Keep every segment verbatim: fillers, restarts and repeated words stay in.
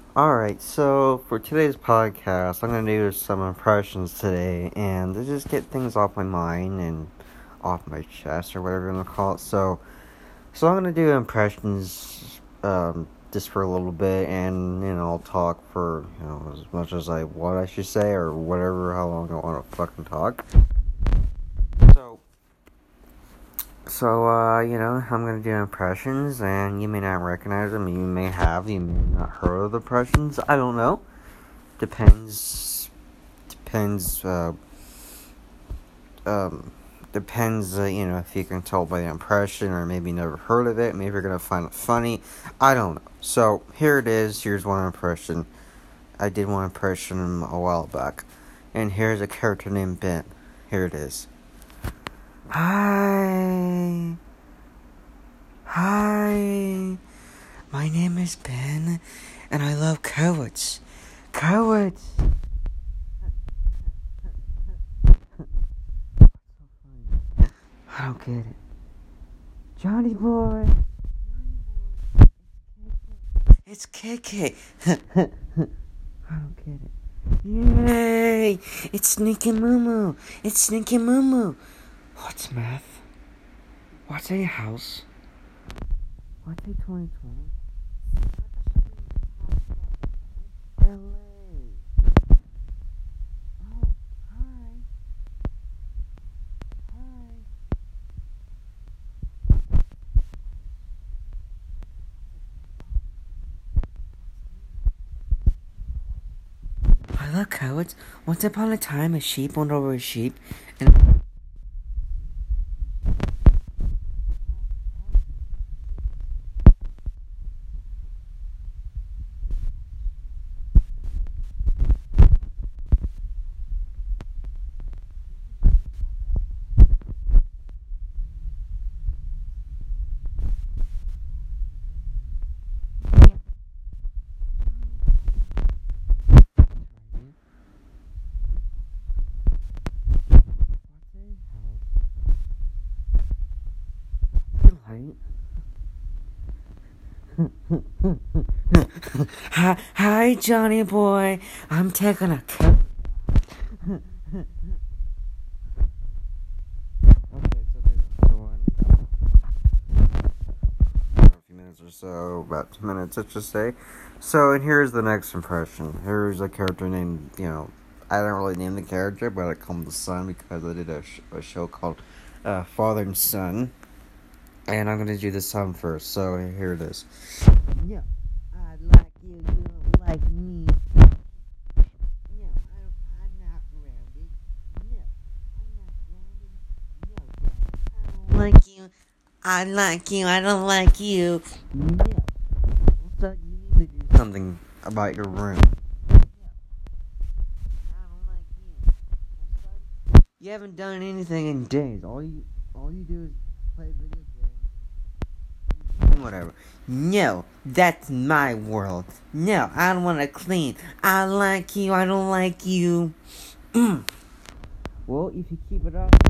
Alright, so for today's podcast, I'm going to do some impressions today and to just get things off my mind and off my chest or whatever you want to call it. So, so I'm going to do impressions um, just for a little bit and, you know, I'll talk for, you know, as much as I want, I should say, or whatever, how long I want to fucking talk. So, So, uh, you know, I'm gonna do impressions, and you may not recognize them, you may have, you may not heard of the impressions, I don't know. Depends, depends, uh, um, depends, uh, you know, if you can tell by the impression, or maybe never heard of it, maybe you're gonna find it funny, I don't know. So, here it is, here's one impression. I did one impression a while back, and here's a character named Ben. Here it is. Hi. Hi, my name is Ben, and I love carrots. Carrots! I don't get it. Johnny boy! It's K K. I don't get it. Yay! It's Sneaky Moo. It's Sneaky Moo. What's math? What's a house? What's a twenty twenty? L A. Oh, hi. Hi. I love cowards. Once upon a time, a sheep went over a sheep, and hi, hi, Johnny boy. I'm taking a cut. Okay, so there's another one. A few minutes or so, about two minutes, let's just say. So, and here's the next impression. Here's a character named, you know, I don't really name the character, but I call him the Son because I did a, sh- a show called uh, Father and Son. And I'm gonna do the Son first, so here it is. Yeah, I like you, you don't like me. No, I don't, I'm not grounded. No, I'm not grounded. No, Dad, I don't like you. I like you, I don't like you. No. So you need to do something about your room. No, I don't like you. Son, you haven't done anything in days. All you, all you do is play video games. Whatever. No, that's my world. No, I don't want to clean. I like you. I don't like you. Mm. Well, if you keep it up,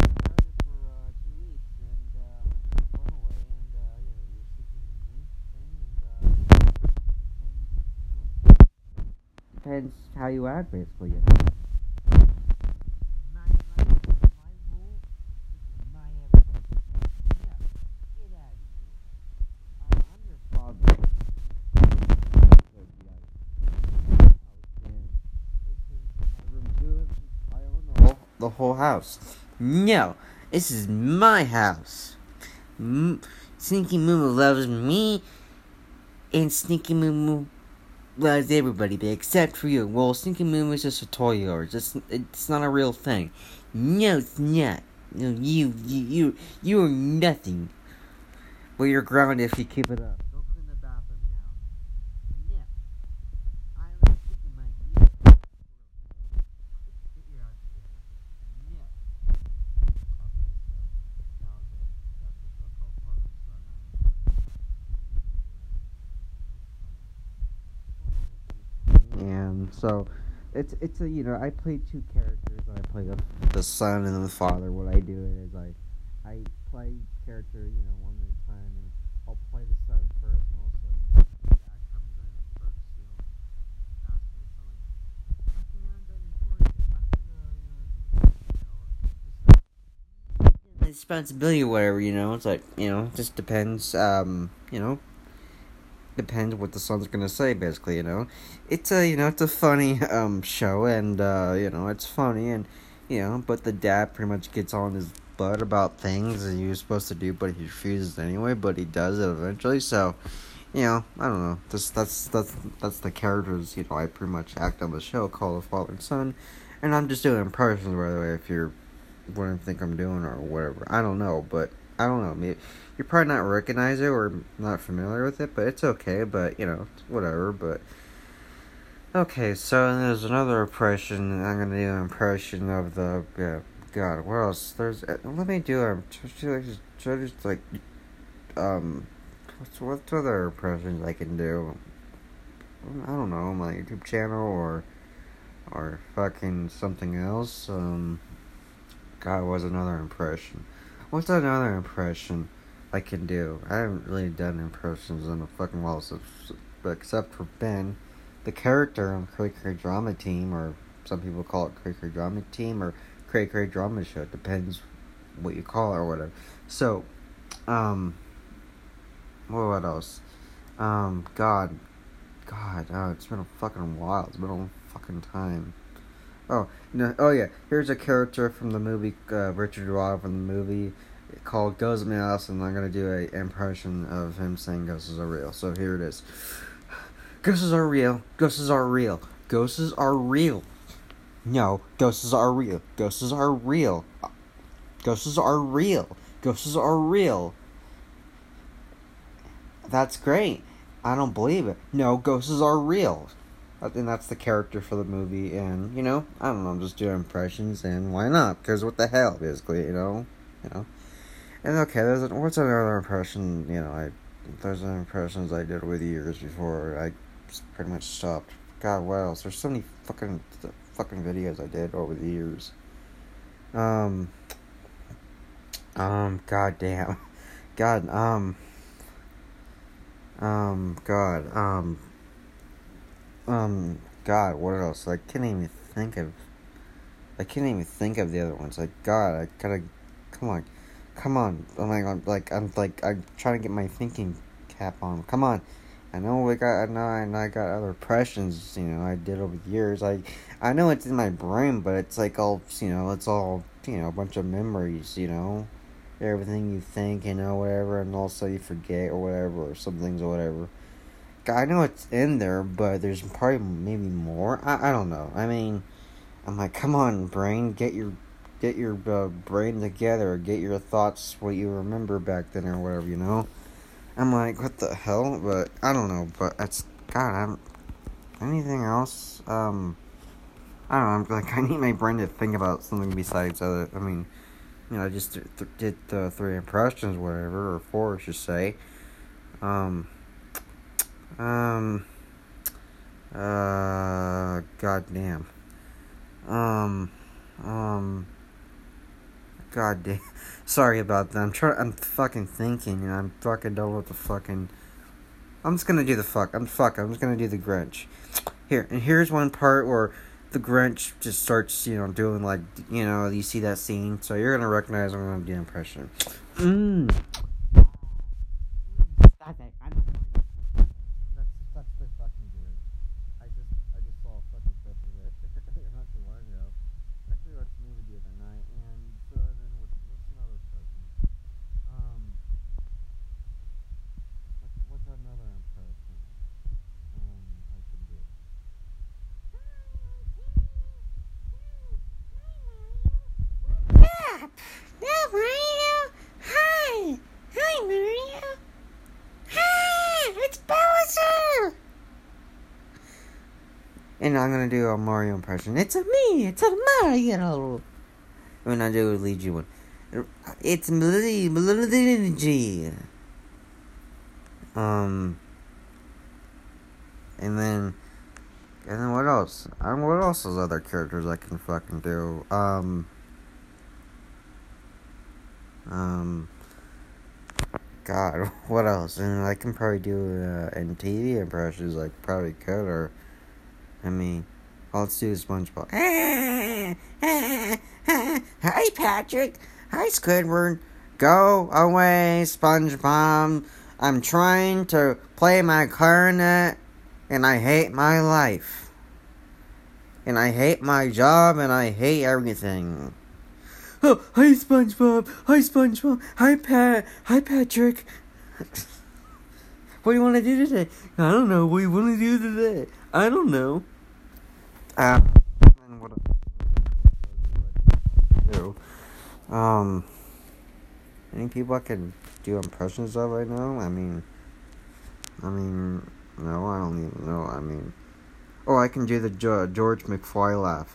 depends how you act, basically. The whole house. No, this is my house. M- Sneaky Moo loves me, and Sneaky Moo loves everybody, but except for you. Well, Sneaky Moo is just a toy of yours. It's, it's not a real thing. No, it's not. No, you, you, you, you are nothing. Well, you're grounded if you keep it up. Go clean the bathroom now. No. I am sticking my ear. Get your eyes together. No. And so it's it's a you know I play two characters. I play the the son and the father. What I do is I I play character you know one at a time, and I'll play the son first, and all of a sudden Dad comes in and starts you know responsibility or whatever, you know. It's like, you know, just depends, um, you know, depends what the son's gonna say, basically, you know. It's a, you know, it's a funny, um, show, and, uh, you know, it's funny, and, you know, but the dad pretty much gets on his butt about things that he was supposed to do, but he refuses anyway, but he does it eventually, so, you know, I don't know, just, that's, that's, that's the characters, you know, I pretty much act on the show called The Father and Son, and I'm just doing impressions, by the way, if you're, what I think I'm doing, or whatever, I don't know, but, I don't know, maybe, you probably not recognize it, or not familiar with it, but it's okay, but, you know, whatever, but, okay, so there's another impression, I'm gonna do an impression of the, yeah, God, what else, there's, uh, let me do a, just, just, like, um, what's, what other impressions I can do, I don't know, my YouTube channel, or, or fucking something else, um, God, what's another impression, what's another impression I can do? I haven't really done impressions in a fucking while, so, but except for Ben, the character on Cray Cray Drama Team, or some people call it Cray Cray Drama Team, or Cray Cray Drama Show, it depends what you call it, or whatever. So, um, well, what else? Um, God, God, oh, it's been a fucking while, it's been a long fucking time. Oh, no, oh yeah, here's a character from the movie, uh, Richard Duvall from the movie, called Ghosts of Mouse, and I'm gonna do a impression of him saying ghosts are real. So here it is. Ghosts are real. Ghosts are real. Ghosts are real. No, ghosts are real. Ghosts are real. Ghosts are real. Ghosts are real. That's great. I don't believe it. No, ghosts are real. And that's the character for the movie, and, you know, I don't know, I'm just doing impressions, and why not? Because what the hell, basically, you know? You know? And okay, there's a, what's another impression, you know, I, there's impressions I did over the years before I pretty much stopped. God, what else? There's so many fucking, fucking videos I did over the years. Um, um, god damn. God, um, um, God, um, um, God, what else? I can't even think of, I can't even think of the other ones. Like, God, I gotta, come on. Come on, I'm like, I'm like, I'm like, I'm trying to get my thinking cap on. Come on, I know we got, I know, and I got other impressions, you know, I did over the years. I, I know it's in my brain, but it's like all, you know, it's all, you know, a bunch of memories, you know, everything you think, you know, whatever, and also you forget or whatever, or some things or whatever. I know it's in there, but there's probably maybe more. I, I don't know. I mean, I'm like, come on, brain, get your. Get your uh, brain together, get your thoughts, what you remember back then or whatever, you know? I'm like, what the hell? But, I don't know, but that's, God, I'm, anything else? Um, I don't know, I'm like, I need my brain to think about something besides other, I mean, you know, I just th- th- did uh, three impressions, whatever, or four, I should say. Um, um, uh, goddamn. Um, um... God damn. Sorry about that. I'm trying. I'm fucking thinking, and I'm fucking done with the fucking. I'm just gonna do the fuck. I'm fuck. I'm just gonna do the Grinch. Here and here's one part where the Grinch just starts, you know, doing like, you know, you see that scene, so you're gonna recognize I'm gonna do an impression. Mmm. Stop it. I'm. That's that's pretty fucking good. I just I just saw a fucking clip of it not too long ago. Actually, watched the movie the other night, and so then what's, what's another impression? Um, what's, what's another impression? Um, I can do. Yeah, yeah, Mario. Hi, hi, Mario. Hi, it's Bowser. And I'm gonna do a Mario impression. It's a me. It's a Mario. When I do a Luigi one, it's Luigi. Um, and then, and then what else? I mean, what else is other characters I can fucking do? Um, um, God, what else? And I can probably do uh, in T V impressions. I probably could, or I mean, well, let's do SpongeBob. Hi, Patrick. Hi, Squidward. Go away, SpongeBob. I'm trying to play my clarinet, and I hate my life. And I hate my job, and I hate everything. Oh, hi, SpongeBob. Hi, SpongeBob. Hi, Pat. Hi, Patrick. What do you want to do today? I don't know. What do you want to do today? I don't know. Uh, and what I do? Um, any people I can do impressions of right now? I mean, I mean, no, I don't even know. I mean, oh, I can do the jo- George McFly laugh.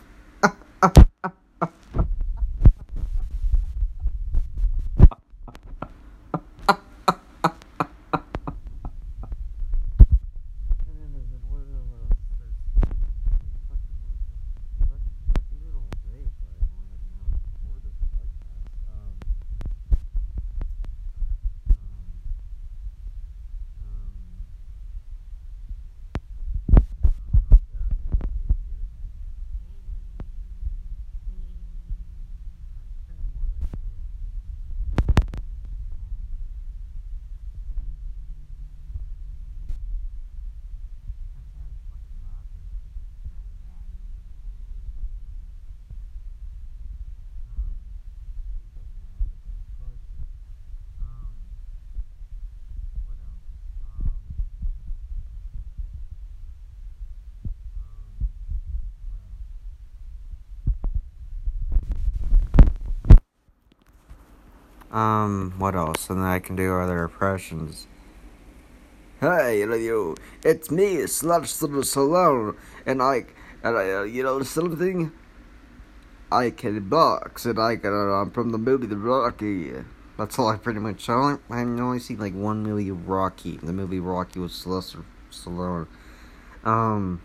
Um, what else? And then I can do other impressions. Hey, you know, you, it's me, Sylvester Stallone, and I, and I, uh, you know something? I can box, and I can, uh, I'm from the movie The Rocky. That's all I pretty much saw. I only seen like one movie, Rocky. The movie Rocky with Sylvester Stallone. Um,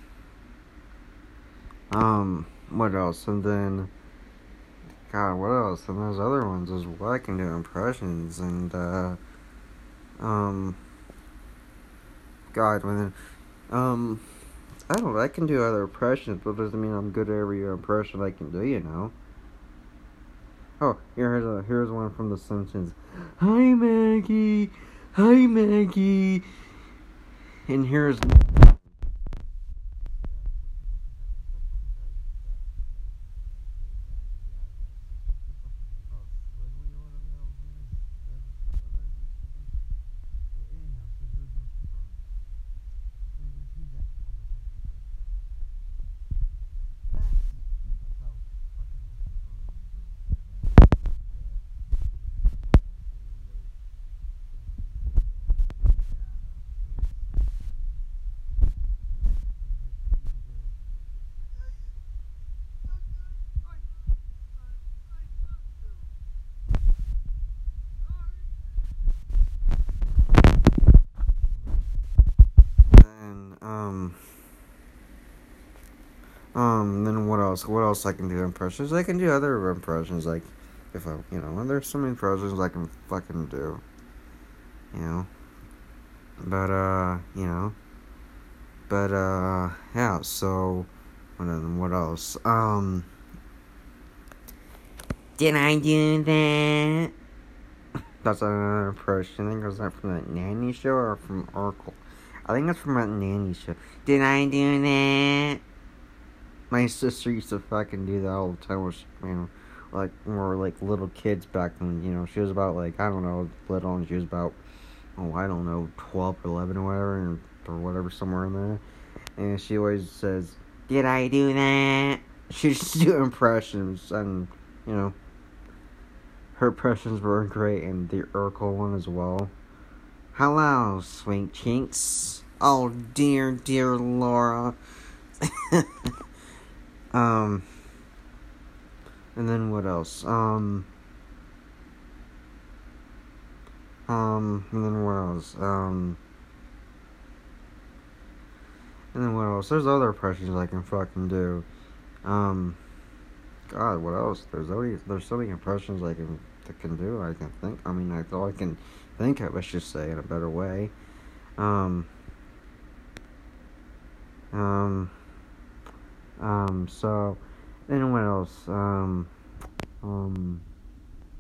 um, what else? And then, God, what else? And there's other ones as well. I can do impressions, and, uh, um, God, when then, um, I don't know, I can do other impressions, but doesn't mean I'm good at every impression I can do, you know. Oh, here's a here's one from The Simpsons. Hi, Maggie. Hi, Maggie. And here's. And, um. Um, then what else? What else I can do impressions? I can do other impressions, like, if I, you know, there's some impressions I can fucking do, you know. But, uh, you know. But, uh, yeah, so, what, what else? Um, did I do that? That's another impression. I think it was that from that nanny show or from Urkel. I think it's from that nanny show. Did I do that? My sister used to fucking do that all the time. Was, you know, like more like little kids back when, you know, she was about like, I don't know, little, and she was about, oh, I don't know, twelve or eleven or whatever, and, or whatever, somewhere in there. And she always says, did I do that? She used to do impressions, and, you know, her impressions were great, and the Urkel one as well. Hello, sweet cheeks. Oh, dear, dear Laura. um, and then what else? Um, um, and then what else? Um, and then what else? There's other impressions I can fucking do. Um, God, what else? There's always, there's so many impressions I can, I can do, I can think. I mean, that's all I can think of, let's just say, in a better way. Um, um, um, so, then what else? Um, um,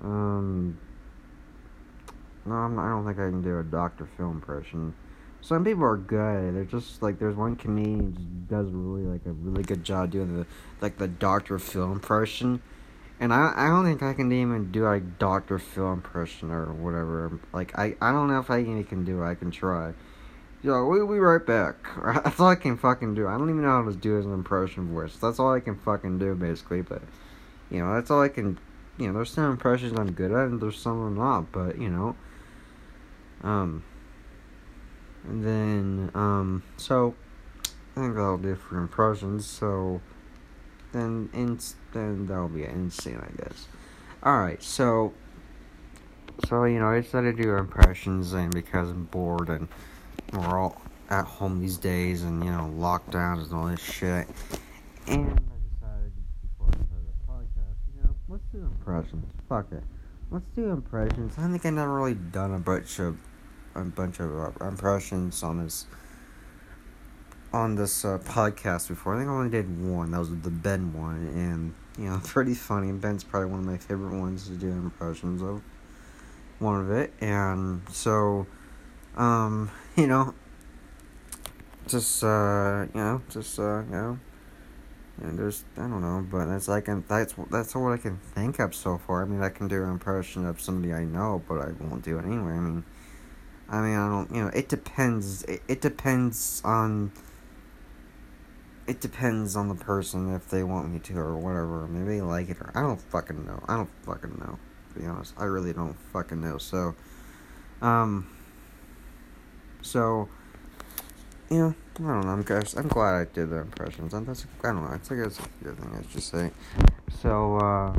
Um, no, I'm not, I don't think I can do a Doctor Phil impression. Some people are good. They're just like there's one comedian who just does really like a really good job doing the like the Doctor Phil impression. And I I don't think I can even do like Doctor Phil impression or whatever. Like I, I don't know if I even can do it. I can try. Yo, we'll be right back. That's all I can fucking do. I don't even know how to do as an impression voice. That's all I can fucking do basically. But you know, that's all I can. You know, there's some impressions I'm good at, and there's some I'm not. But you know, um, and then um, so I think that'll do for impressions. So then, in then that'll be insane, I guess. All right, so so you know, I decided to do impressions, and because I'm bored and we're all at home these days, and you know, lockdowns and all this shit, and I decided before I started the podcast, you know, let's do impressions. Fuck it, let's do impressions. I think I've never really done a bunch of a bunch of uh, impressions on this on this uh, podcast before. I think I only did one. That was the Ben one, and you know, pretty funny. Ben's probably one of my favorite ones to do impressions of. One of it, and so, um, you know, just uh, you know, just uh, you know, and there's I don't know, but that's like that's that's what I can think of so far. I mean, I can do an impression of somebody I know, but I won't do it anyway. I mean, I mean, I don't, you know, it depends. It, it depends on. It depends on the person if they want me to or whatever. Maybe they like it or I don't fucking know. I don't fucking know. To be honest, I really don't fucking know. So, um, so, you know, I don't know. I'm guess I'm glad I did the impressions. And that's I don't know. I think that's a good thing I should say. So, uh.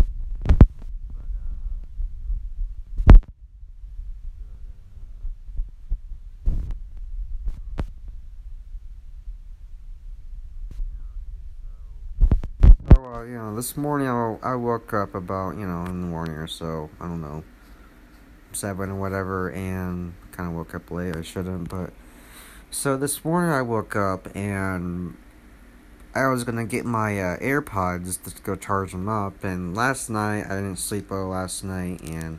So, uh, you know, this morning I, I woke up about, you know, in the morning or so, I don't know, seven or whatever, and kind of woke up late. I shouldn't, but so this morning I woke up and I was gonna get my uh, AirPods to go charge them up, and last night I didn't sleep well last night, and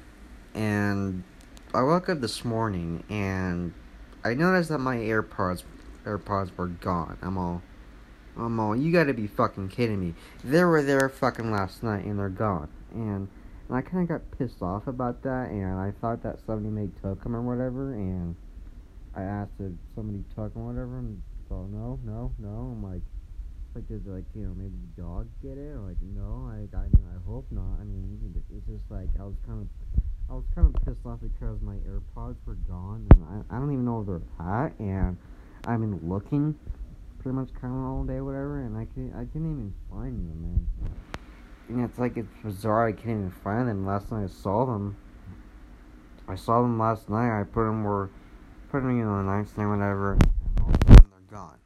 and I woke up this morning and I noticed that my AirPods AirPods were gone. I'm all, I'm all, you gotta be fucking kidding me. They were there fucking last night and they're gone, and. And I kind of got pissed off about that, and I thought that somebody may took them or whatever, and I asked if somebody took them or whatever, and so no, no, no. I'm like, like did like you know maybe the dog get it? Or like no, I I mean I hope not. I mean it's just like I was kind of I was kind of pissed off because my AirPods were gone, and I I don't even know where they're at, and I've been looking pretty much kind of all day, whatever, and I can I couldn't even find them, man. And it's like it's bizarre. I can't even find them. Last night I saw them. I saw them last night. I put them where, put them in the nightstand, whatever, and all of a sudden they're gone.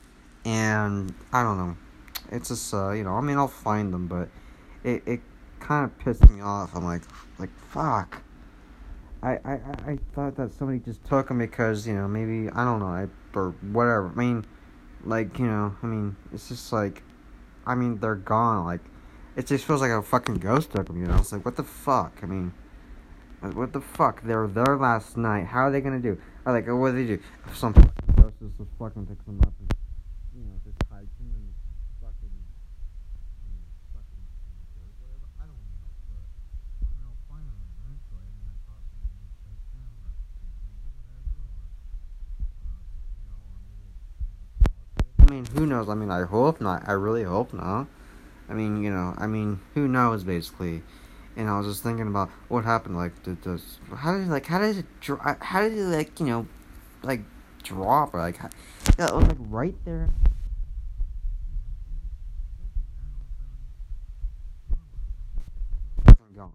And I don't know. It's just uh, you know. I mean, I'll find them, but it it kind of pissed me off. I'm like, like fuck. I, I I thought that somebody just took them because you know maybe I don't know I or whatever. I mean, like you know. I mean, it's just like, I mean they're gone. Like. It just feels like a fucking ghost took them, you know? It's like, what the fuck? I mean, what the fuck? They were there last night. How are they gonna do? Are like, what do they do? If some fucking ghost just fucking picks them up and, you know, just hides them and fucking, you know, fucking, dirt, whatever. I don't know, but, I mean, I'll find them eventually. I mean, I thought somebody would take them or, whatever, or, uh, you know, or maybe, I mean, who knows? I mean, I hope not. I really hope not. I mean, you know, I mean, who knows, basically. And I was just thinking about what happened, like, did this, how did, like, how did it, dro- how did it, like, you know, like, drop, or, like, how, yeah, it was, like, right there. Gone.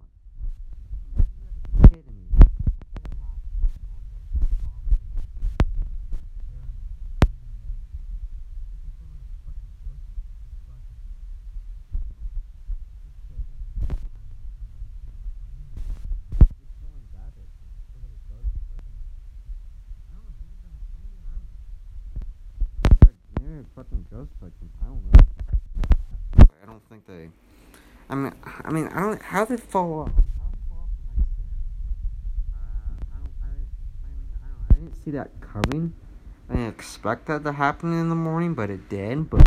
Maybe fucking ghost took them. I don't know. I don't think they. I mean, I mean, I don't. How did it fall off? didn't see that coming. I didn't expect that to happen in the morning, but it did. But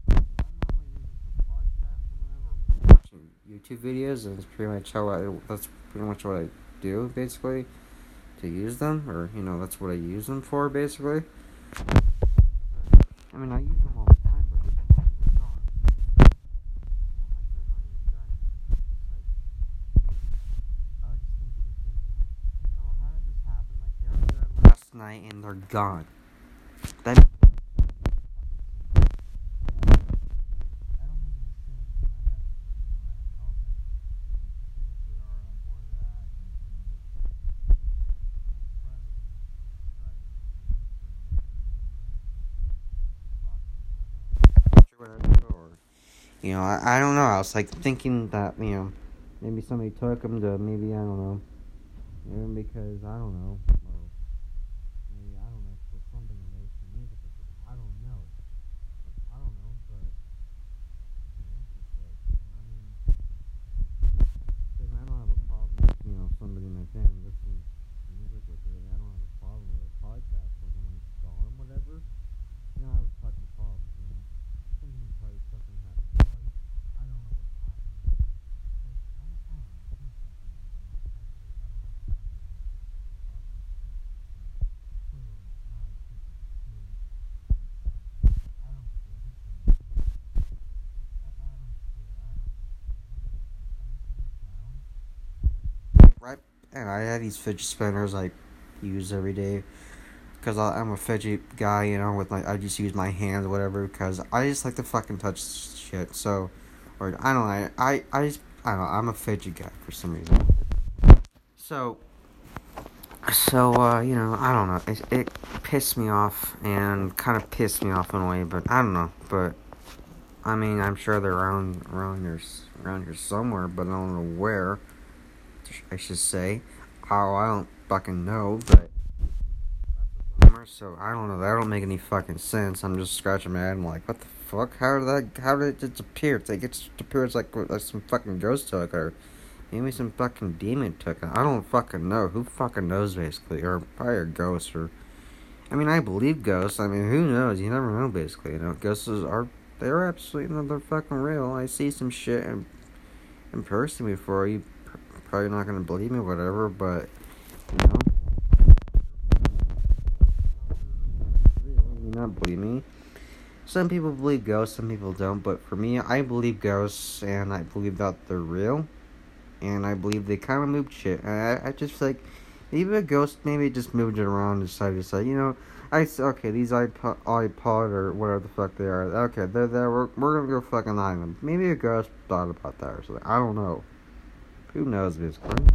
watching YouTube videos, and it's pretty much how I. That's pretty much what I do, basically, to use them, or you know, that's what I use them for, basically. I mean, I use them all the time, but they're gone. You know, like they're not even done. Like, I was just thinking the same thing. Like, oh, how did this happen? Like, they were there last night and they're gone. That. Or, you know, I, I don't know. I was like thinking that, you know, maybe somebody took them to maybe, I don't know. Maybe because, I don't know. Or maybe, I don't know, for something related to music or something. I don't know. I don't know, but, you know, it's like, you know, I mean, I don't have a problem with, you know, somebody in my family listening to music with it. I don't have a problem with a podcast when it's gone, whatever. You know, I have a fucking problem, you know. Something probably fucking happened. Probably, I don't know what's happening. Like, I, I don't know. Something happened. You know? I, I, I don't know what's happening. Clearly, not a people. Clearly, I don't care. Who cares? I, I don't care. I don't care. Right. And I have these fidget spinners I use every day. Because I'm a fidget guy, you know, with my, I just use my hands or whatever, because I just like to fucking touch shit, so, or, I don't know, I, I just, I don't know, I'm a fidget guy for some reason. So, so, uh, you know, I don't know, it, it pissed me off, and kind of pissed me off in a way, but I don't know, but, I mean, I'm sure they're around, around here, around here somewhere, but I don't know where, I should say. Oh, I don't fucking know, but, so I don't know. That don't make any fucking sense. I'm just scratching my head. I'm like, what the fuck? How did that? How did it disappear? It's like it disappears like like some fucking ghost took, or maybe some fucking demon took it. I don't fucking know. Who fucking knows, basically, or probably a ghost, or I mean, I believe ghosts. I mean, who knows? You never know, basically. You know, ghosts are they're absolutely, you know, they're fucking real. I see some shit in in person before. You probably not gonna believe me, whatever, but you know. Not believe me. Some people believe ghosts, some people don't, but for me, I believe ghosts, and I believe that they're real, and I believe they kind of moved shit. And I, I just feel like maybe a ghost maybe just moved it around and decided to say, you know, I okay, these iPod, iPod or whatever the fuck they are, okay, they're there. We're we're gonna go fucking lie them. Maybe a ghost thought about that or something. I don't know. Who knows, basically.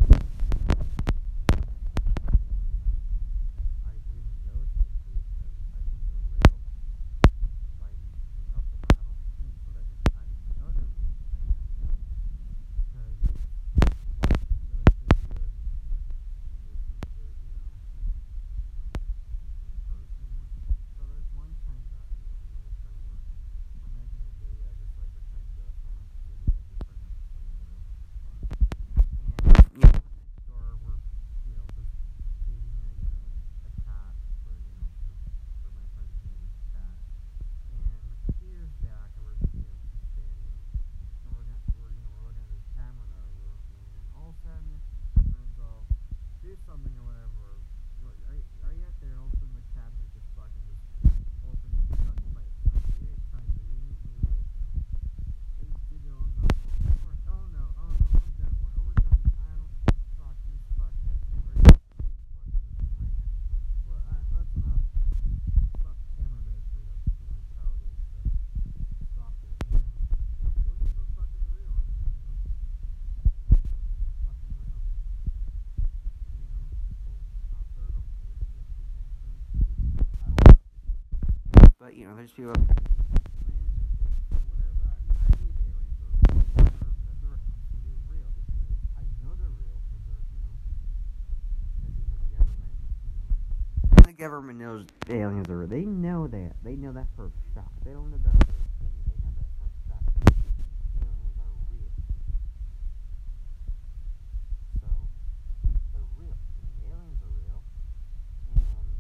But, you know, there's people. The government knows aliens are real. They know that. They know that for a fact. They don't know that for a opinion. They know that for a fact. Aliens are real. So, they're real. I mean, aliens are real. And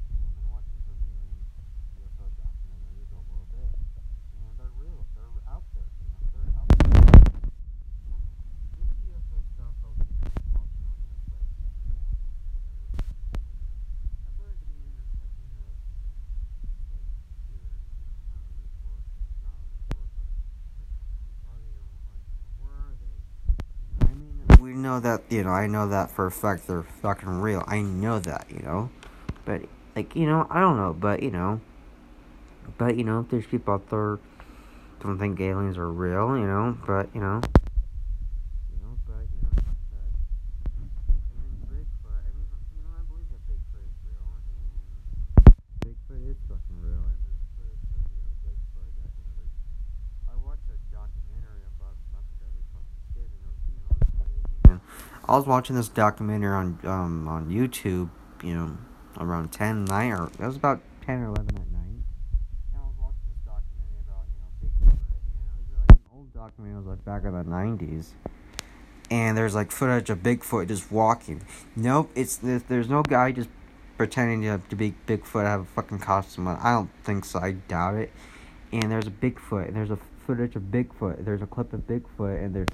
know that, you know, I know that for a fact they're fucking real. I know that, you know. But, like, you know, I don't know, but, you know. But, you know, if there's people out there don't think aliens are real, you know, but, you know. You know, but, you know, but, I mean, Bigfoot, I mean, you know, I believe that Bigfoot is real, and Bigfoot is fucking real, and there's footage of, you know, Bigfoot that, you know, there's, I watched a documentary about a month ago, this fucking kid, and it was, you know, it was crazy. And I was watching this documentary on, um, on YouTube, you know, around ten, nine, or, it was about ten or eleven at night. And I was watching this documentary about, you know, Bigfoot, you know, it was like an old documentary, it was like back in the nineties. And there's like footage of Bigfoot just walking. Nope, it's there's no guy just pretending to, to be Bigfoot, have a fucking costume on. I don't think so. I doubt it. And there's a Bigfoot. And there's a footage of Bigfoot. There's a clip of Bigfoot, and there's.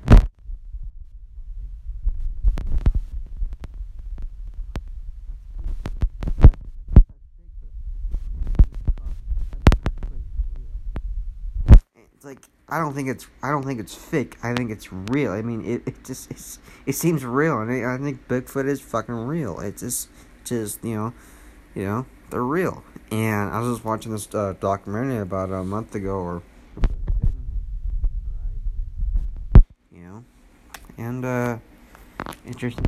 It's like I don't think it's I don't think it's fake. I think it's real. I mean, it, it just it's, it seems real, and I, I think Bigfoot is fucking real. It's just just you know, you know they're real. And I was just watching this uh, documentary about a month ago, or you know, and uh, interesting.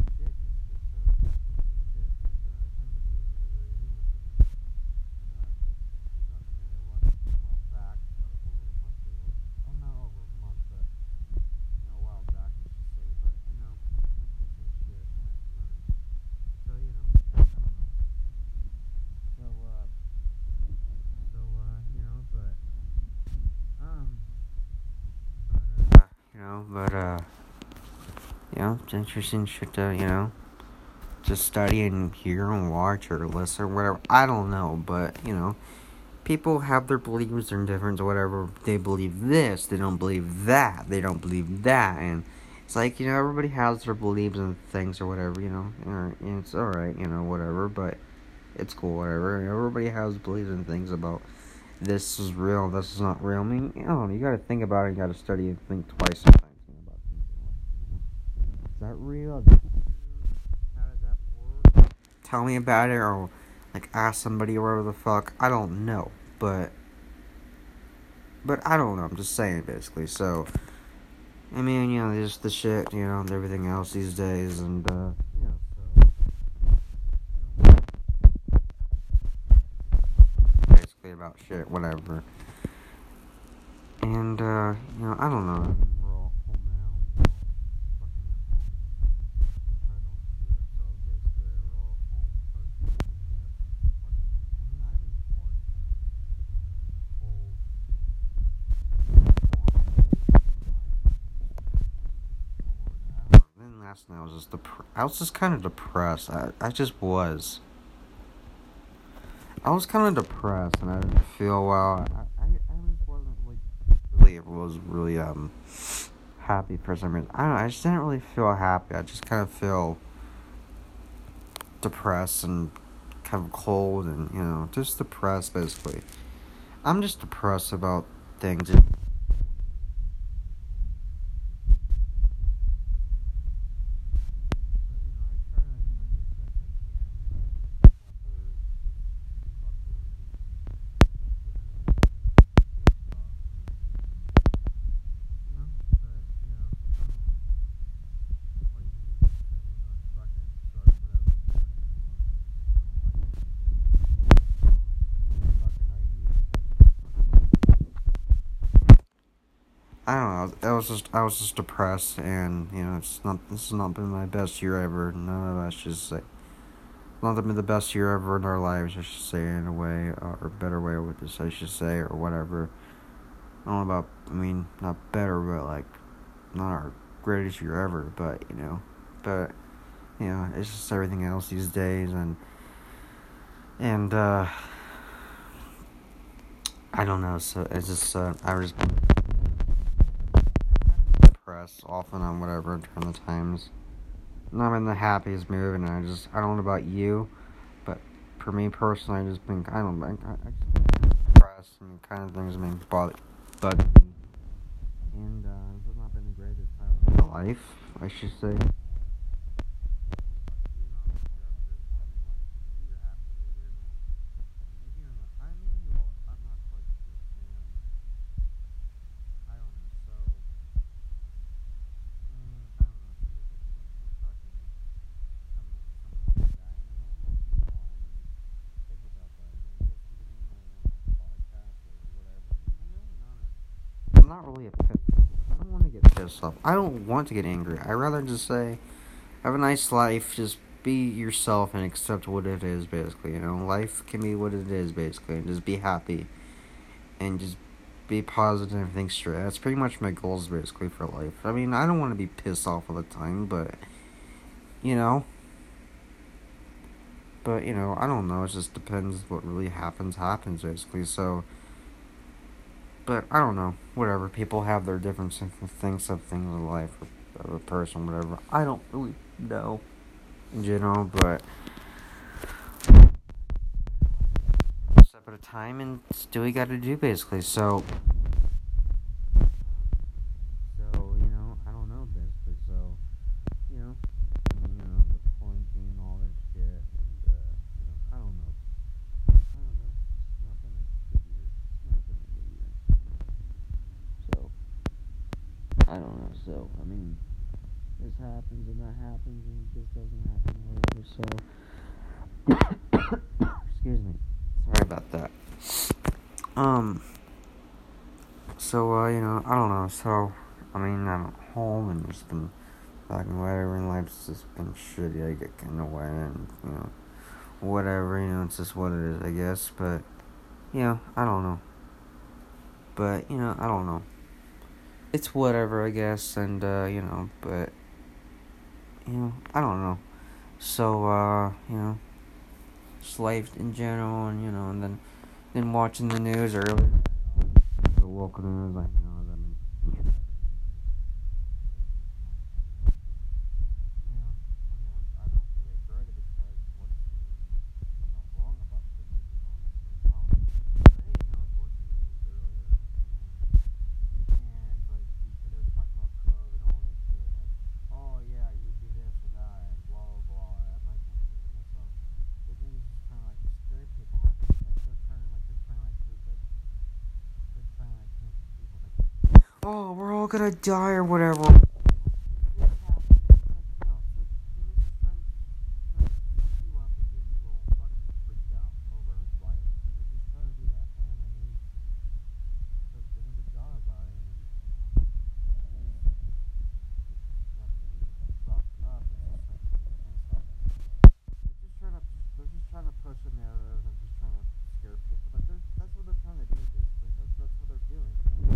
You know, but, uh, you know, it's interesting shit to, you know, just study and hear and watch or listen or whatever. I don't know, but, you know, people have their beliefs and different or whatever. They believe this, they don't believe that, they don't believe that, and it's like, you know, everybody has their beliefs and things or whatever, you know, and it's alright, you know, whatever, but it's cool, whatever. Everybody has beliefs and things about this is real, this is not real. I mean, you know, you gotta think about it, you gotta study and think twice sometimes, you know, about things. Is that real? How does that work? Tell me about it, or, like, ask somebody or whatever the fuck. I don't know, but, but I don't know, I'm just saying, basically, so, I mean, you know, just the shit, you know, and everything else these days, and, uh, yeah, so, basically about shit, whatever. And, uh, you know, I don't know. I mean, we're all home now. Then last night I was just dep- I was just kind of depressed. I, I just was. I was kind of depressed, and I didn't feel well. I, I, I just wasn't like really, was really um happy for some reason. I don't know. I just didn't really feel happy. I just kind of feel depressed and kind of cold, and you know, just depressed basically. I'm just depressed about things. I don't know. I was just I was just depressed, and you know, it's not. This has not been my best year ever. None of us should say. Not been the best year ever in our lives. I should say, in a way, or a better way with this. I should say, or whatever. I don't know about. I mean, not better, but like, not our greatest year ever. But you know, but you know, it's just everything else these days, and and uh, I don't know. So it's just uh, I was just depressed often on whatever during the times. Not in the happiest mood, and I just I don't know about you, but for me personally, I just been I don't know, I, I just been depressed and kind of things have been bothered, but and uh, this has not been the greatest time of my life, I should say. not really a piss. I don't want to get pissed off. I don't want to get angry. I rather just say, have a nice life. Just be yourself and accept what it is. Basically, you know, life can be what it is. Basically, and just be happy and just be positive and think straight. That's pretty much my goals, basically, for life. I mean, I don't want to be pissed off all the time, but you know. But, you know, I don't know. It just depends what really happens, happens, basically. So, but I don't know. Whatever. People have their different things of things in life, or a person, whatever. I don't really know in general, but step at a time and do what you gotta do, basically. So, so, you know, I don't know, basically. So, you know, I mean, you know, the quarantine, all that shit, and, uh, you know, I don't know. I don't know. It's not been a good year. It's not been a good year. So, I don't know. So, I mean, this happens and that happens and this doesn't happen, whatever. So, excuse me. Sorry about that. Um, so, uh, you know, I don't know. So, I mean, I'm at home and just been fucking whatever, and life's just been shitty. I get kind of wet and, you know, whatever, you know, it's just what it is, I guess. But, you know, I don't know. But, you know, I don't know. It's whatever, I guess, and, uh, you know, but, you know, I don't know. So, uh, you know, just life in general, and, you know, and then, then watching the news earlier, the local news, like, you know, that means, you know, I don't really regret it because what's, you know, wrong about the news, honestly. Today, you know, I was watching the news earlier, and it's like, they're talking about code and all that shit, like, oh yeah, you do this and that, and blah blah blah. I'm like, I'm thinking to myself, the news is just trying to like scare people, like, like they're trying, like they're trying like to, like, they're trying like to make people like, oh, we're all gonna die or whatever. This happened. It's like, no, it's like, they're just trying to, trying to fuck you up and get you all fucking freaked out over a virus. They're just trying to do that, and the news, they're doing a good job about it, and you know. They're just trying to push a narrative and just trying to scare people. That, that's what they're trying to do, basically. That's, that's what they're doing.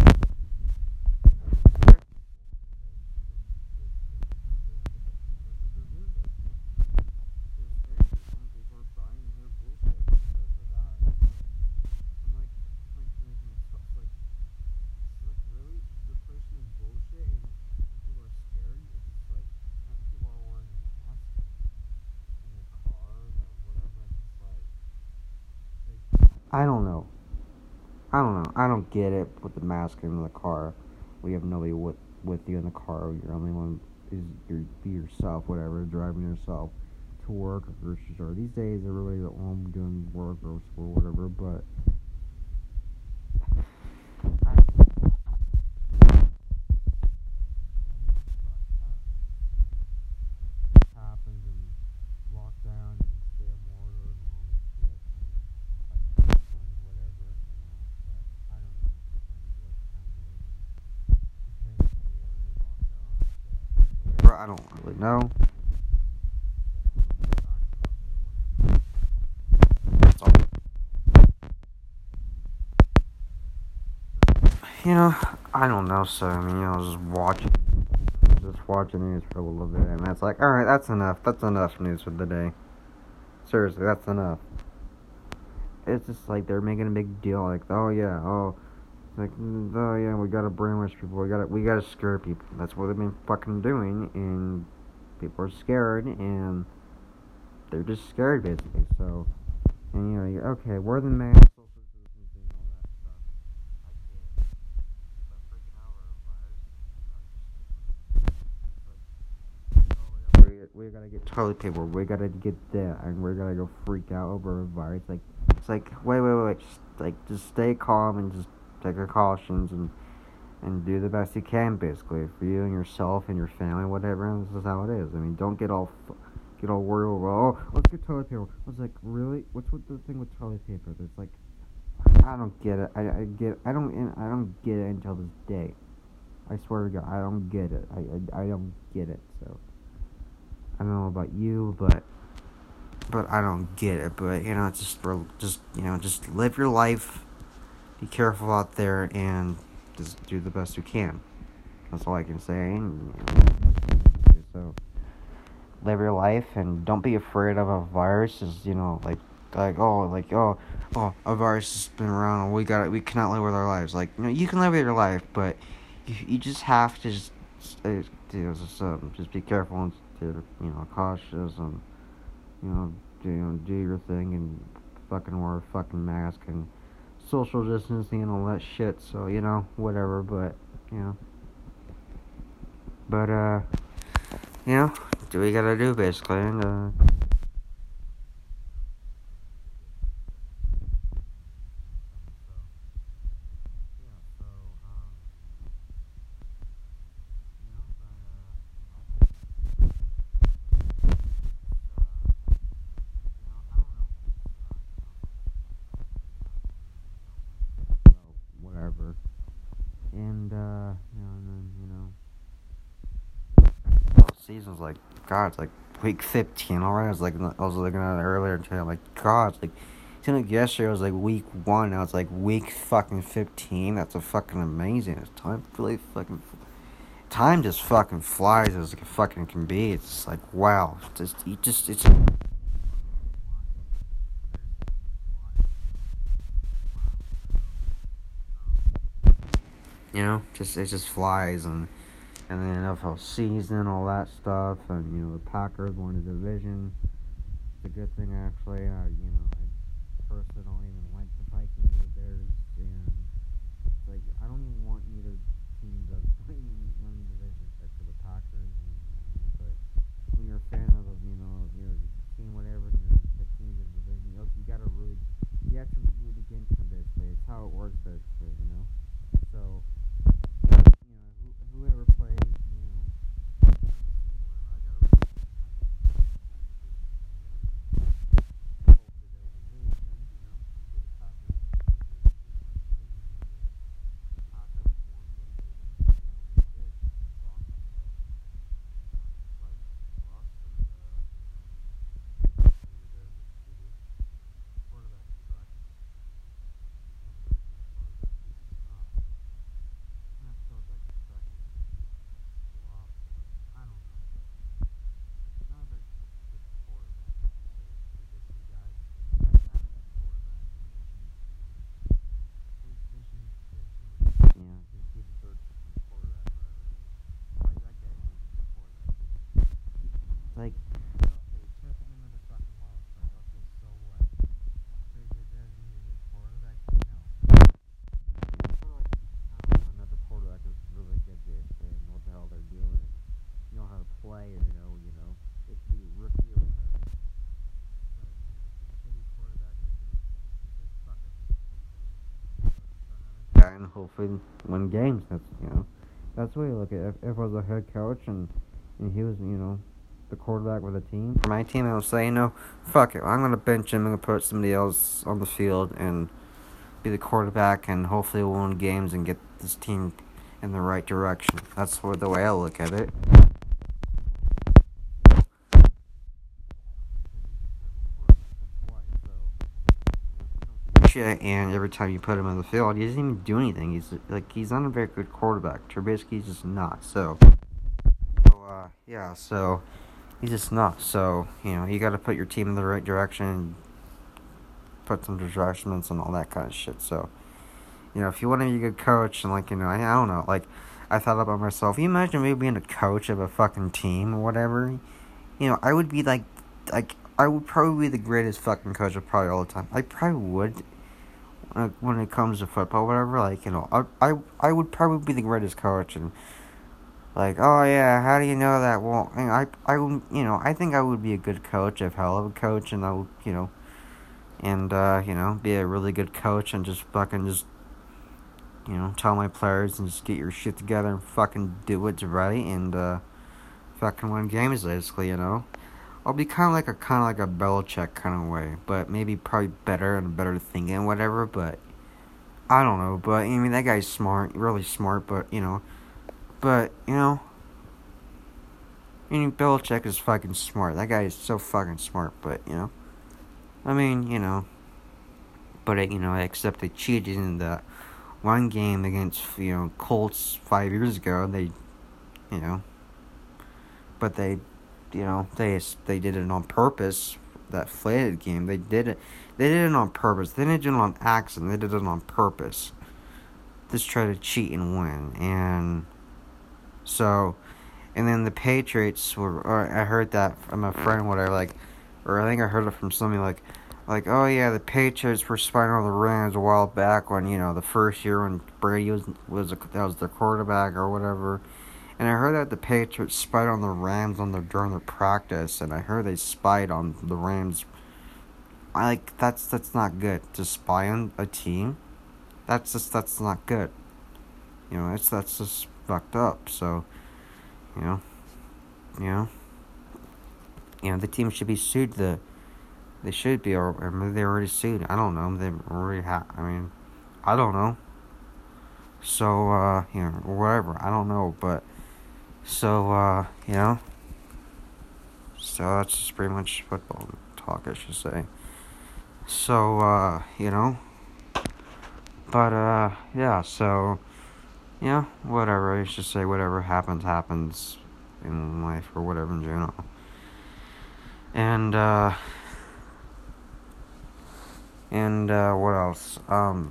I don't know. I don't know. I don't get it with the mask in the car. We have nobody with with you in the car. You're only one is your be yourself, whatever, driving yourself to work or grocery store. These days, everybody's at home doing work or school, whatever. But happens and lockdown and stay in water and all that shit. Like, whatever, you know. But I don't know. I don't really know. You know, I don't know. So I mean, you know, I was just watching, just watching news for a little bit, and that's like, all right, that's enough. That's enough news for the day. Seriously, that's enough. It's just like they're making a big deal, like, oh yeah, oh. Like, oh yeah, we gotta brainwash people. We gotta, we gotta scare people. That's what they've been fucking doing, and people are scared, and they're just scared, basically. So, and you know, you're, okay, wear the mask, social distancing, all that stuff. I get it. But freaking out over a virus, like, oh, we gotta get toilet paper. We gotta get that, and we're gonna go freak out over a virus. Like, it's like, wait, wait, wait, just, like, just stay calm and just take precautions and and do the best you can, basically, for you and yourself and your family, whatever. And this is how it is. I mean, don't get all get all worried over, oh, let's get toilet paper. I was like, really? What's with the thing with toilet paper? There's like, I don't get it. I, I get. I don't. I don't get it until this day. I swear to God, I don't get it. I, I, I don't get it. So I don't know about you, but but I don't get it. But you know, just just you know, just live your life. Be careful out there, and just do the best you can. That's all I can say. And, you know, so live your life, and don't be afraid of a virus. Just you know, like like oh like oh oh a virus has been around, and we got it. We cannot live with our lives. Like you know, you can live with your life, but you, you just have to just uh, you know, just um, just be careful and stay, you know, cautious, and you know do you know, do your thing, and fucking wear a fucking mask and social distancing and all that shit. So you know whatever, but you know, but uh you know do what you gotta do basically, and uh. Whatever. And, uh, you know, and then, you know, well, season's like, God, it's like week fifteen already. I was like, I was looking at it earlier today. I'm like, God, it's like, it seemed like yesterday was like week one. Now it's like week fucking fifteen. That's a fucking amazing. It's time really fucking, time just fucking flies as it fucking can be. It's just like, wow. It's just, you just, it's. You know, just it just flies, and and then N F L season, all that stuff, and you know the Packers won the division. It's a good thing actually. Uh, you know, I personally don't even like the Vikings or the Bears, and it's like I don't even want either team to win the division except for the Packers. And, you know, but when you're a fan of you know your team, whatever, and your team in the division, you, know, you gotta really you have to root against them basically. It's how it works basically, you know. So. You know, who, whoever plays, you know, I gotta like, okay, check him into the fucking wild card. Okay, so what? So he doesn't need a quarterback? No. Quarterback, I don't know, another quarterback is really good, basically, and know what the hell they're doing. You know how to play, or you know, you know, it could be rookie or whatever. But you know, if it's a shitty quarterback, it's just fuck it. Guy and hopefully win games. That's you know, that's the way you look at it. If, if I was a head coach and and he was you know. the quarterback with a team. For my team, I would say, you know, fuck it. I'm going to bench him. I'm going to put somebody else on the field and be the quarterback, and hopefully we'll win games and get this team in the right direction. That's what, the way I look at it. And every time you put him on the field, he doesn't even do anything. He's like he's not a very good quarterback. Trubisky's just not. So, so uh, yeah. So. He's just not. So, you know, you got to put your team in the right direction and put some adjustments and all that kind of shit. So, you know, if you want to be a good coach and, like, you know, I, I don't know, like, I thought about myself. You imagine me being a coach of a fucking team or whatever? You know, I would be, like, like, I would probably be the greatest fucking coach of probably all the time. I probably would, uh, when it comes to football, whatever. Like, you know, I, I, I would probably be the greatest coach and... Like, oh yeah, how do you know that? Well, I, I, would, you know, I think I would be a good coach, a hell of a coach, and I would, you know, and, uh, you know, be a really good coach and just fucking just, you know, tell my players and just get your shit together and fucking do what's right and, uh, fucking win games, basically, you know. I'll be kind of like a, kind of like a Belichick kind of way, but maybe probably better and better thinking, whatever, but, I don't know, but I mean that guy's smart, really smart. But you know, but you know, I mean Belichick is fucking smart. That guy is so fucking smart. But you know, I mean you know, but it, you know, except they cheated in the one game against you know Colts five years ago. They, you know, but they, you know, they they did it on purpose. That flated game, they did it. They did it on purpose. They didn't do it on accident. They did it on purpose. Just try to cheat and win, and so, and then the Patriots were. Or I heard that from a friend, whatever, like, or I think I heard it from somebody like, like, oh yeah, the Patriots were spying on the Rams a while back when you know the first year when Brady was was a, that was their quarterback or whatever. And I heard that the Patriots spied on the Rams on their during their practice, and I heard they spied on the Rams. I like that's that's not good to spy on a team. That's just that's not good. You know, it's that's just fucked up. So, you know, you know, you know, the team should be sued. The they should be, or, or maybe they already sued. I don't know. They already have. I mean, I don't know. So, uh, you know, whatever. I don't know, but so, uh, you know. So that's just pretty much football talk, I should say. So, uh, you know. But, uh, yeah, so, yeah, whatever. I should say whatever happens, happens in life or whatever in general. And, uh, and, uh, what else? Um,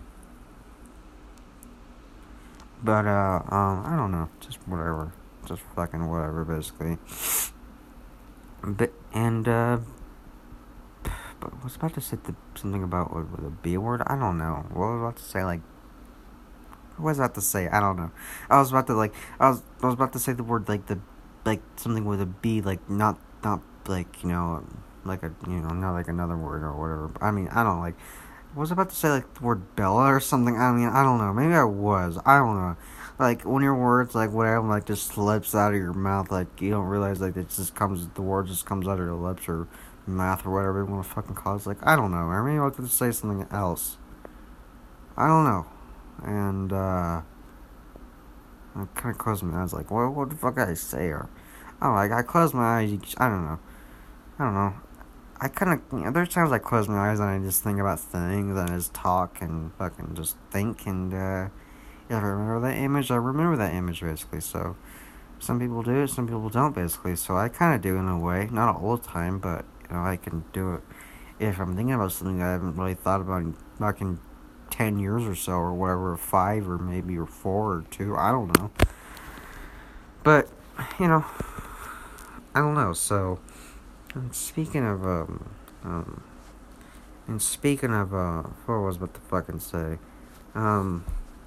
but, uh, um, I don't know. Just whatever. Just fucking whatever, basically. But, and, uh, but I was about to say the, something about what, what, the B word. I don't know. What was I about to say? Like, what was I about to say? I don't know. I was about to like. I was. I was about to say the word like the, like something with a B. Like not not like you know, like a you know not like another word or whatever. I mean I don't like. I was about to say like the word Bella or something. I mean I don't know. Maybe I was. I don't know. Like when your words like whatever like just slips out of your mouth, like you don't realize like it just comes. The word just comes out of your lips or mouth or whatever you want to fucking call it. It's like I don't know. Or maybe I was going to say something else. I don't know. And uh I kind of closed my eyes like, what, what the fuck did I say? Or I don't know, like I close my eyes. I don't know. I don't know. I kind of you know, there's times I close my eyes and I just think about things and I just talk and fucking just think and uh if I remember that image, I remember that image basically. So some people do it, some people don't basically. So I kind of do in a way, not all the time, but you know I can do it if I'm thinking about something I haven't really thought about in fucking ten years or so or whatever, or five or maybe or four or two. I don't know. But you know, I don't know. So and speaking of um um and speaking of uh what was I about to fucking say um.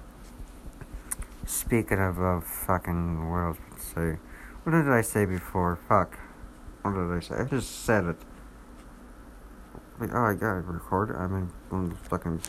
Speaking of uh, fucking, what else to say? What did I say before? Fuck. What did I say? I just said it. Like, oh, I gotta record it. I mean, I'm fucking.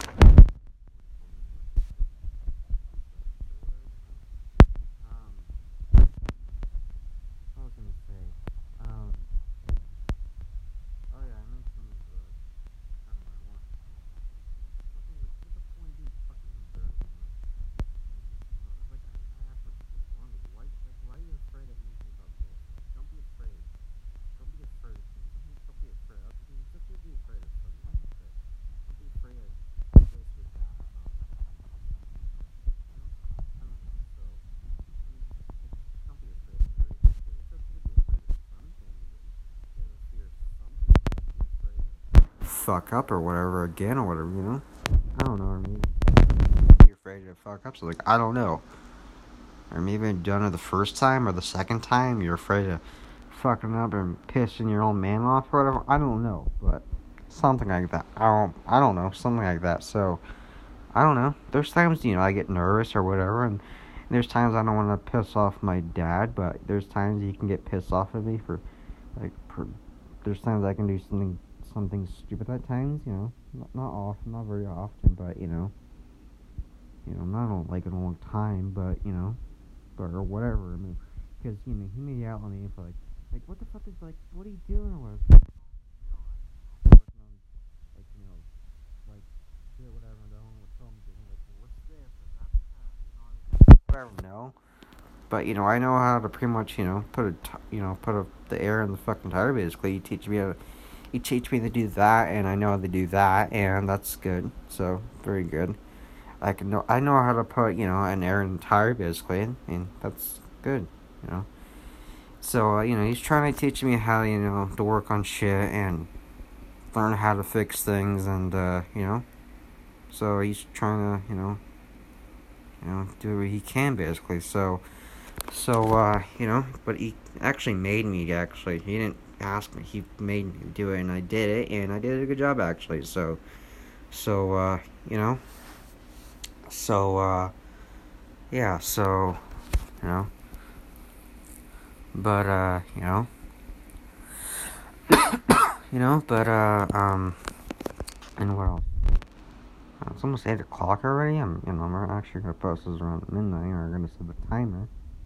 Um, what was I gonna say? Um, oh yeah, I mentioned, uh, I don't know, I want. Fucking, what the point being fucking embarrassing? Like, I, I asked her, what's wrong with you? Why, like, why are you afraid of anything about this? Don't be afraid. Don't be afraid of things. Don't, don't be afraid. Of, it's okay to be afraid of something. Don't be afraid. Don't be afraid of this or that. Um, you know? I don't know. So, I mean, like, don't be afraid of everything. It's okay to be afraid of something. You have a fear of something. Don't be afraid of fuck up or whatever again or whatever, you know? I don't know. Or maybe you're afraid to fuck up. So, like, I don't know. Or maybe you've done it the first time or the second time. You're afraid of fucking up and pissing your old man off or whatever. I don't know, but something like that. I don't. I don't know. Something like that. So I don't know. There's times you know I get nervous or whatever, and there's times I don't want to piss off my dad, but there's times he can get pissed off at me for like. For, there's times I can do something something stupid at times. You know, not, not often, not very often, but you know, you know, not like in a long time, but you know. Or whatever, I mean, because you know he may yell at me for like, like what the fuck is like, what are you doing or whatever? Like you know, like do whatever I don't know what I'm doing. Like what's whatever, no. But, you know, I know how to pretty much, you know, put a, t- you know, put a, the air in the fucking tire, basically. You teach me how to, you teach me to do that, and I know how to do that, and that's good. So, very good. I can know, I know how to put, you know, an air in the tire, basically, and that's good, you know. So, uh, you know, he's trying to teach me how, you know, to work on shit and learn how to fix things, and, uh, you know. So, he's trying to, you know, you know, do what he can, basically. So, so, uh, you know, but he actually made me, actually. He didn't ask me, he made me do it, and I did it, and I did a good job, actually. So, so, uh, you know, so, uh, yeah, so, you know, but, uh, you know, you know, but, uh, um, and what else? Uh, It's almost eight o'clock already. I'm, you know, I'm actually gonna post this around midnight, or I'm gonna set the timer.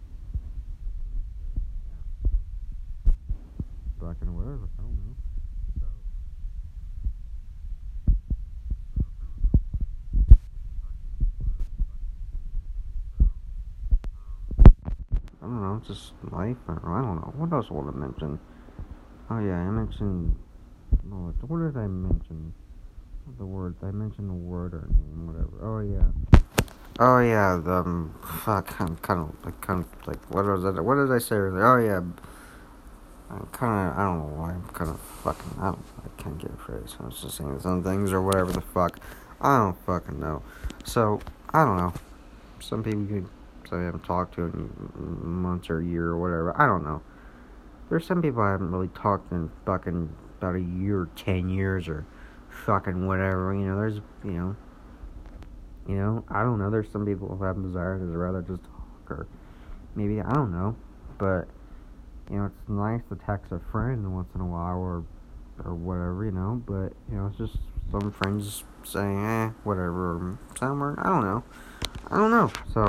Back in whatever, I don't know. I don't know, just life, or I don't know. What else would I mention? Oh yeah, I mentioned. Oh, what did I mention? The word. I mentioned the word or name, whatever. Oh yeah. Oh yeah. The um, fuck. I'm kind of like kind of like what was that? What did I say earlier? Oh yeah. I'm kind of. I don't know why. I'm kind of fucking. I don't. I can't get a phrase. I was just saying some things or whatever the fuck. I don't fucking know. So I don't know. Some people you say I haven't talked to in months or a year or whatever. I don't know. There's some people I haven't really talked in fucking about a year or ten years or fucking whatever. You know, there's, you know, you know, I don't know. There's some people who have desires to rather just talk or maybe, I don't know. But, you know, it's nice to text a friend once in a while or, or whatever, you know. But, you know, it's just some friends saying, eh, whatever. Or somewhere, I don't know. I don't know. So,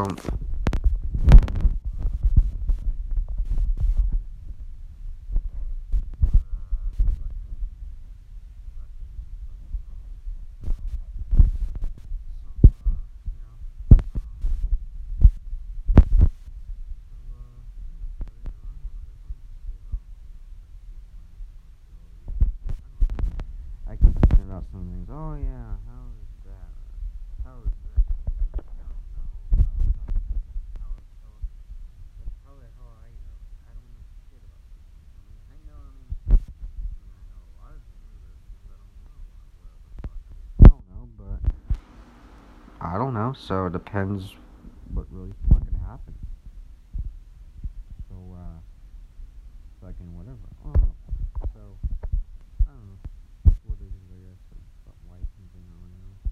I can think about some things. Oh yeah, how is that? How is this? I don't know. How is that? How is how? That's probably how I know. I don't know shit about this. I mean, I know. I mean, I mean, I know a lot of things. There's things I don't know. Whatever the fuck. I mean, I don't know, but I don't know. So it depends what really fucking happens. So uh, fucking whatever. I don't know. So I don't know. What is it? I guess about life and thing. I don't know.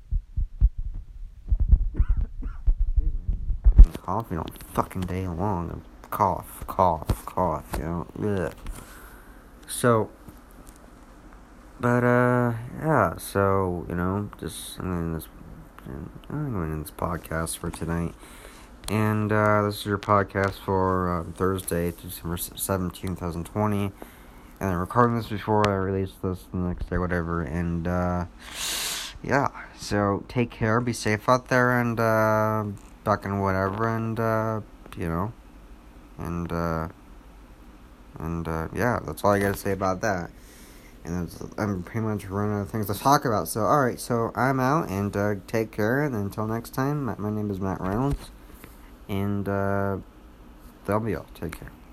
Excuse me. Coughing all fucking day long. And cough, cough, cough. You know. Ugh. So, but uh, yeah. So you know, just I'm in this. I'm going in this podcast for tonight, and uh, this is your podcast for uh, Thursday, December seventeenth, twenty twenty. And I'm recording this before I release this the next day, whatever. And uh, yeah, so take care, be safe out there, and uh, back and whatever, and uh, you know, and uh, and uh, yeah, that's all I gotta say about that. And that's, I'm pretty much running out of things to talk about. So alright, so I'm out, and uh, take care, and until next time, my, my name is Matt Reynolds, and uh, that'll be all. Take care.